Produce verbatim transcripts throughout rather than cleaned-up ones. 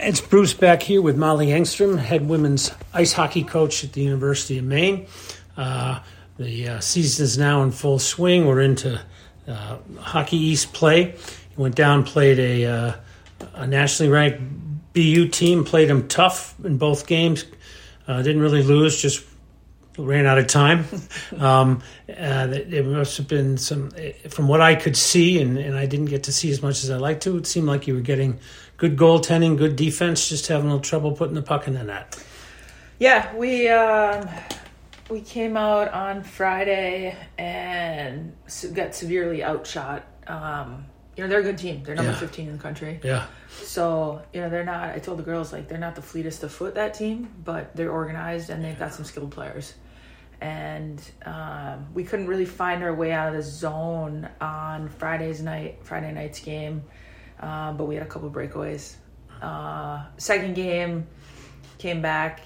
It's Bruce back here with Molly Engstrom, head women's ice hockey coach at the University of Maine. Uh, the uh, season is now in full swing. We're into uh, Hockey East play. Went down, played a, uh, a nationally ranked B U team, played them tough in both games. Uh, didn't really lose, just ran out of time. um, uh, there must have been some, from what I could see, and, and I didn't get to see as much as I'd like to, it seemed like you were getting good goaltending, good defense, just having a little trouble putting the puck in the net. Yeah, we um, we came out on Friday and got severely outshot. Um, you know, they're a good team. They're number yeah. fifteen in the country. Yeah. So, you know, they're not, I told the girls, like, they're not the fleetest of foot, that team, but they're organized and they've got some skilled players. And um, we couldn't really find our way out of the zone on Friday's night, Friday night's game. Uh, but we had a couple breakaways. Uh, second game, came back,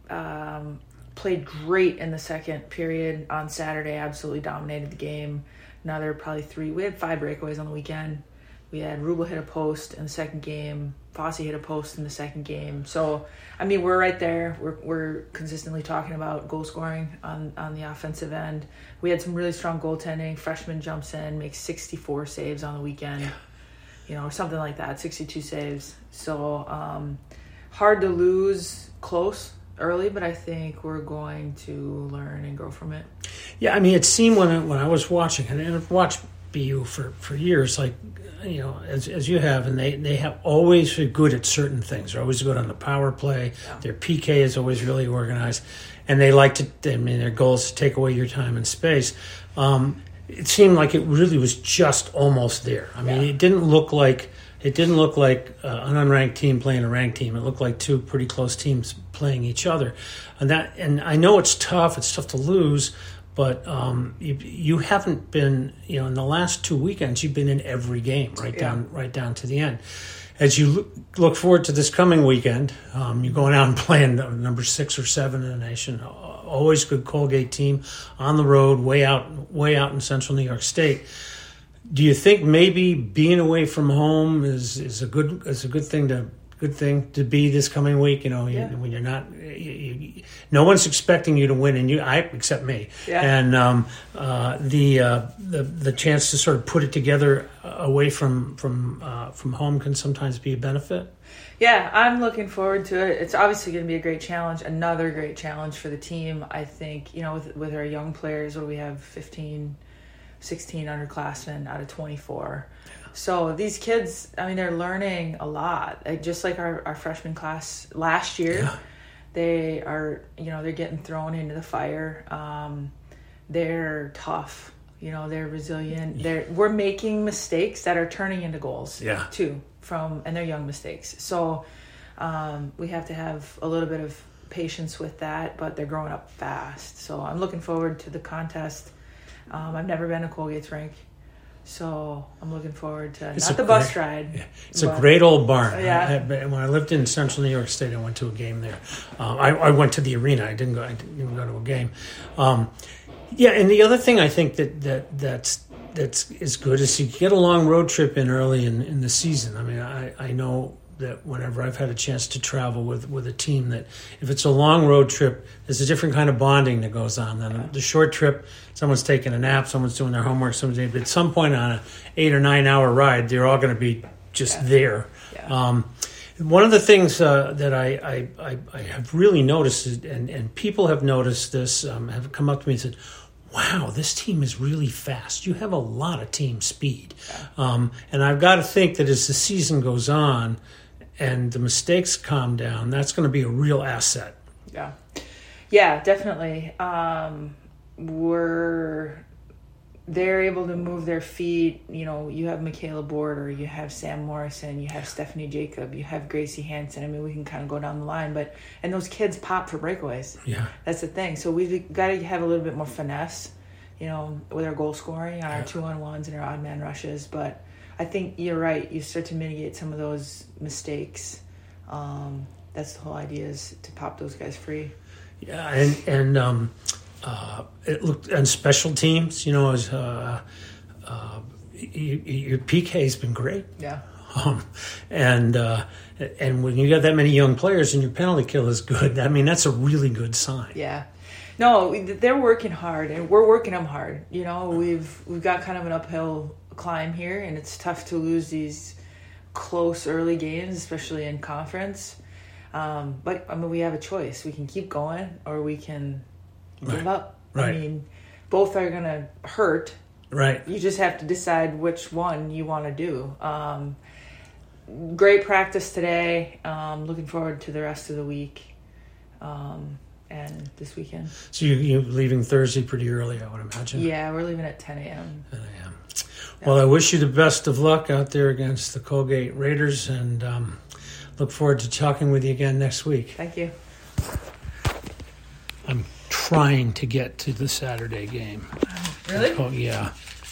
um, played great in the second period on Saturday, absolutely dominated the game. Another probably three, we had five breakaways on the weekend. We had Rubel hit a post in the second game, Fossey hit a post in the second game. So, I mean, we're right there. We're we're consistently talking about goal scoring on, on the offensive end. We had some really strong goaltending. Freshman jumps in, makes sixty-four saves on the weekend. Yeah. You know, something like that, sixty-two saves. So um, hard to lose close early, but I think we're going to learn and grow from it. Yeah, I mean, it seemed when I, when I was watching, and I've watched B U for, for years, like, you know, as as you have, and they, they have always been good at certain things. They're always good on the power play. Yeah. Their P K is always really organized, and they like to, I mean, their goal is to take away your time and space. Um It seemed like it really was just almost there. I mean, yeah. it didn't look like it didn't look like uh, an unranked team playing a ranked team. It looked like two pretty close teams playing each other, and that. And I know it's tough. It's tough to lose, but um, you, you haven't been. You know, in the last two weekends, you've been in every game, right yeah. down, right down to the end. As you look, look forward to this coming weekend, um, you're going out and playing number six or seven in the nation. Always good Colgate team on the road, way out, way out in central New York State. Do you think maybe being away from home is, is a good is a good thing to good thing to be this coming week? You know, yeah. you, when you're not, you, you, no one's expecting you to win, and you, I except me. Yeah. And um, uh, the uh, the the chance to sort of put it together away from from uh, from home can sometimes be a benefit. Yeah, I'm looking forward to it. It's obviously going to be a great challenge, another great challenge for the team. I think, you know, with with our young players, where we have fifteen, sixteen underclassmen out of twenty-four. Yeah. So these kids, I mean, they're learning a lot. Like, just like our, our freshman class last year, yeah. they are, you know, they're getting thrown into the fire. Um, they're tough. You know, they're resilient. Yeah. They're we're making mistakes that are turning into goals. Yeah. Too. From and they're young mistakes, so um, we have to have a little bit of patience with that. But they're growing up fast, so I'm looking forward to the contest. Um, I've never been to Colgate's rink, so I'm looking forwed to it's not the great, bus ride. Yeah. It's but, a great old barn. Yeah. I, I, when I lived in central New York State, I went to a game there. Um, I, I went to the arena. I didn't go. I didn't even go to a game. Um, yeah, and the other thing I think that that that's. That's is good is you get a long road trip in early in, in the season. I mean, I, I know that whenever I've had a chance to travel with, with a team, that if it's a long road trip, there's a different kind of bonding that goes on. Then the short trip, someone's taking a nap, someone's doing their homework, someone's doing, but at some point on an eight or nine hour ride, they're all going to be just yeah. there. Yeah. Um, one of the things uh, that I, I, I, I have really noticed, is, and, and people have noticed this, um, have come up to me and said, wow, this team is really fast. You have a lot of team speed. Yeah. Um, and I've got to think that as the season goes on and the mistakes calm down, that's going to be a real asset. Yeah. Yeah, definitely. Um, we're they're able to move their feet. You know, you have Michaela Border, you have Sam Morrison, you have Stephanie Jacob, you have Gracie Hansen. I mean, we can kind of go down the line, but and those kids pop for breakaways. Yeah, that's the thing. So we've got to have a little bit more finesse, you know, with our goal scoring on our yeah. two on ones and our odd man rushes. But I think you're right. You start to mitigate some of those mistakes. Um, that's the whole idea, is to pop those guys free. Yeah, and and um, uh, it looked and special teams. You know, as uh, uh, you, your P K has been great. Yeah. Um, and uh, and when you got that many young players and your penalty kill is good, I mean, that's a really good sign. Yeah. No, they're working hard, and we're working them hard. You know, we've we've got kind of an uphill climb here, and it's tough to lose these close early games, especially in conference. Um, but, I mean, we have a choice. We can keep going, or we can give Right. up. Right. I mean, both are going to hurt. Right. You just have to decide which one you want to do. Um, great practice today. Um, looking forward to the rest of the week um, and this weekend. So you, you're leaving Thursday pretty early, I would imagine. Yeah, we're leaving at ten a.m. ten a.m. Well, I wish you the best of luck out there against the Colgate Raiders, and um, look forward to talking with you again next week. Thank you. I'm trying to get to the Saturday game. Really? Oh, yeah.